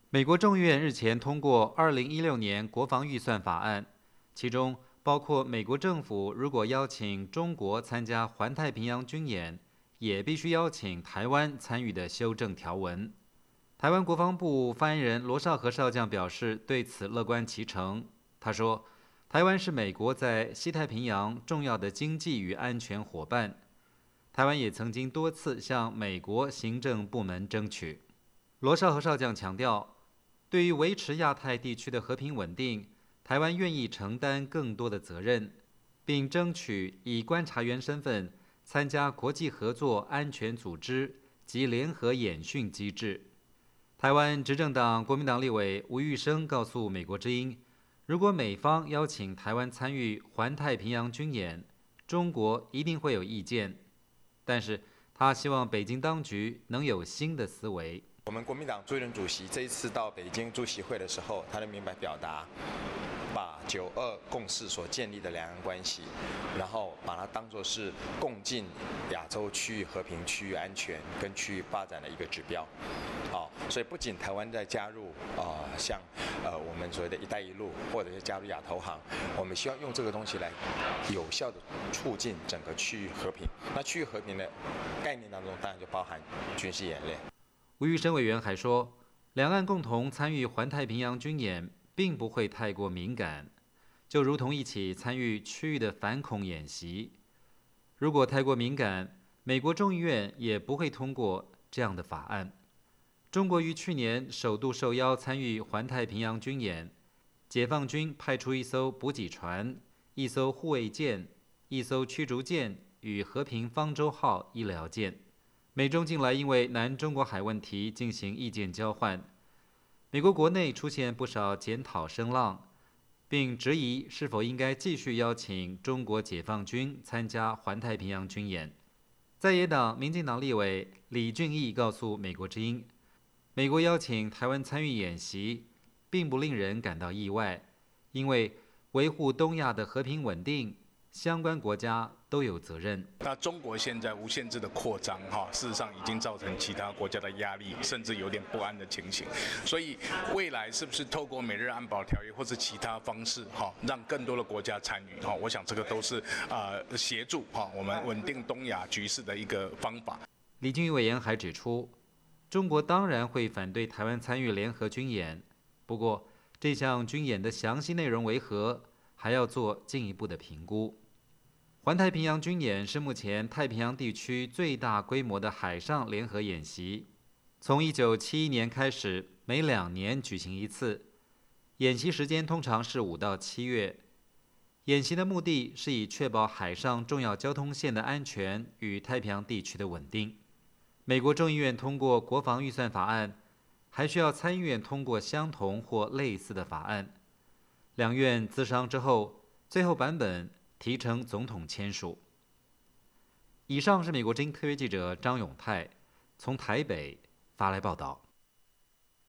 美国众议院日前通过2016年国防预算法案，其中包括美国政府如果邀请中国参加环太平洋军演，也必须邀请台湾参与的修正条文。台湾国防部发言人罗绍和少将表示对此乐观其成。他说，台湾是美国在西太平洋重要的经济与安全伙伴，台湾也曾经多次向美国行政部门争取。罗绍和少将强调，对于维持亚太地区的和平稳定，台湾愿意承担更多的责任，并争取以观察员身份参加国际合作安全组织及联合演训机制。台湾执政党国民党立委吴玉生告诉美国之音，如果美方邀请台湾参与环太平洋军演，中国一定会有意见，但是他希望北京当局能有新的思维。 我们国民党朱立伦主席这一次到北京出席会的时候，他能明白表达，把9·2共识所建立的两岸关系，然后把它当作是共进亚洲区域和平、区域安全跟区域发展的一个指标。所以不仅台湾在加入像我们所谓的一带一路，或者是加入亚投行，我们希望用这个东西来有效的促进整个区域和平。那区域和平的概念当中，当然就包含军事演练。 吴玉生委员还说，两岸共同参与环太平洋军演并不会太过敏感，就如同一起参与区域的反恐演习。如果太过敏感，美国众议院也不会通过这样的法案。中国于去年首度受邀参与环太平洋军演，解放军派出一艘补给船、一艘护卫舰、一艘驱逐舰与和平方舟号医疗舰。美中近来因为南中国海问题进行意见交换，美国国内出现不少检讨声浪，并质疑是否应该继续邀请中国解放军参加环太平洋军演。在野党民进党立委李俊毅告诉美国之音，美国邀请台湾参与演习并不令人感到意外，因为维护东亚的和平稳定，相关国家都有责任。 那中国现在无限制的扩张，事实上已经造成其他国家的压力，甚至有点不安的情形。所以未来是不是透过美日安保条约或是其他方式，让更多的国家参与，我想这个都是协助我们稳定东亚局势的一个方法。 李俊毅委员还指出，中国当然会反对台湾参与联合军演，不过这项军演的详细内容为何，还要做进一步的评估。环太平洋军演是目前太平洋地区最大规模的海上联合演习，从1971年开始，每2年举行一次，演习时间通常是5到7月。演习的目的是以确保海上重要交通线的安全与太平洋地区的稳定。美国众议院通过国防预算法案，还需要参议院通过相同或类似的法案。两院咨商之后，最后版本提呈总统签署。以上是美国之音特约记者张永泰从台北发来报道。